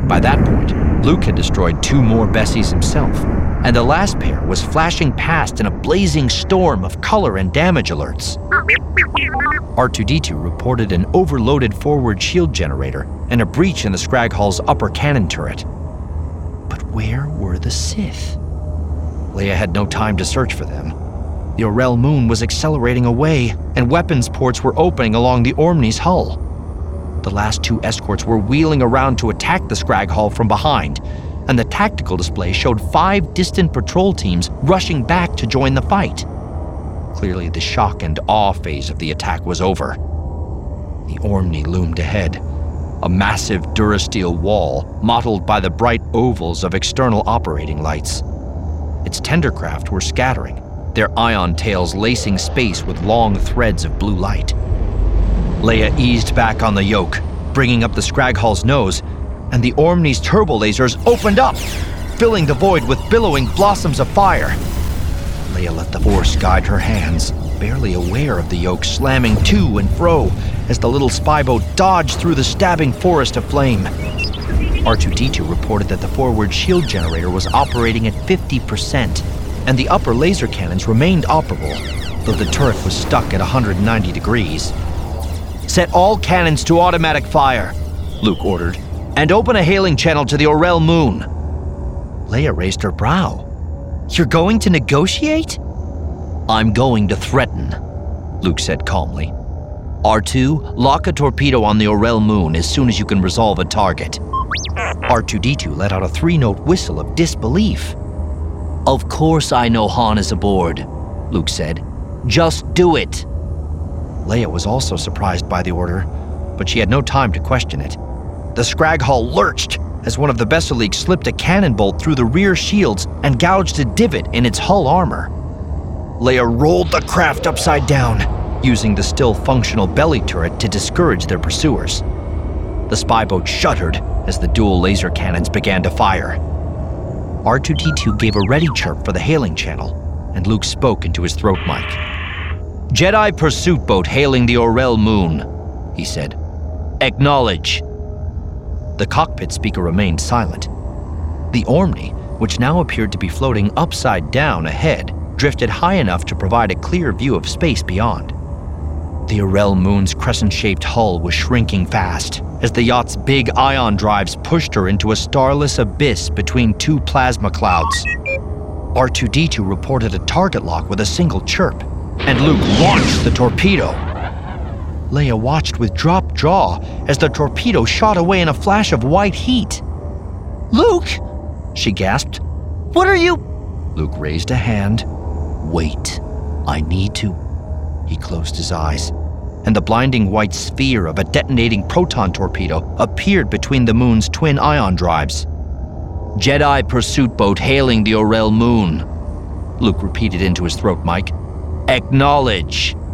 By that point, Luke had destroyed 2 more Bessies himself, and the last pair was flashing past in a blazing storm of color and damage alerts. R2-D2 reported an overloaded forward shield generator and a breach in the Scrag Hull's upper cannon turret. But where were the Sith? Leia had no time to search for them. The Orel moon was accelerating away, and weapons ports were opening along the Ormnie's hull. The last 2 escorts were wheeling around to attack the Scrag Hull from behind, and the tactical display showed 5 distant patrol teams rushing back to join the fight. Clearly, the shock and awe phase of the attack was over. The Ormnie loomed ahead, a massive Durasteel wall mottled by the bright ovals of external operating lights. Its tendercraft were scattering, their ion tails lacing space with long threads of blue light. Leia eased back on the yoke, bringing up the Scrag Hull's nose, and the Ormnie's turbo lasers opened up, filling the void with billowing blossoms of fire. Leia let the Force guide her hands, barely aware of the yoke slamming to and fro as the little spy boat dodged through the stabbing forest of flame. R2-D2 reported that the forward shield generator was operating at 50%, and the upper laser cannons remained operable, though the turret was stuck at 190 degrees. "Set all cannons to automatic fire," Luke ordered, "and open a hailing channel to the Orel moon." Leia raised her brow. "You're going to negotiate?" "I'm going to threaten," Luke said calmly. "R2, lock a torpedo on the Orel moon as soon as you can resolve a target." R2-D2 let out a 3-note whistle of disbelief. "Of course I know Han is aboard," Luke said. "Just do it." Leia was also surprised by the order, but she had no time to question it. The Scrag Hull lurched as one of the Besaliq slipped a cannon bolt through the rear shields and gouged a divot in its hull armor. Leia rolled the craft upside down, using the still functional belly turret to discourage their pursuers. The spy boat shuddered as the dual laser cannons began to fire. R2-D2 gave a ready chirp for the hailing channel, and Luke spoke into his throat mic. "Jedi pursuit boat hailing the Orel moon," he said. "Acknowledge." The cockpit speaker remained silent. The Ormnie, which now appeared to be floating upside down ahead, drifted high enough to provide a clear view of space beyond. The Orel moon's crescent-shaped hull was shrinking fast as the yacht's big ion drives pushed her into a starless abyss between 2 plasma clouds. R2-D2 reported a target lock with a single chirp, and Luke launched the torpedo. Leia watched with dropped jaw as the torpedo shot away in a flash of white heat. "Luke!" she gasped. "What are you—" Luke raised a hand. "Wait, I need to." He closed his eyes, and the blinding white sphere of a detonating proton torpedo appeared between the moon's twin ion drives. "Jedi pursuit boat hailing the Orel moon," Luke repeated into his throat mic. "Acknowledge."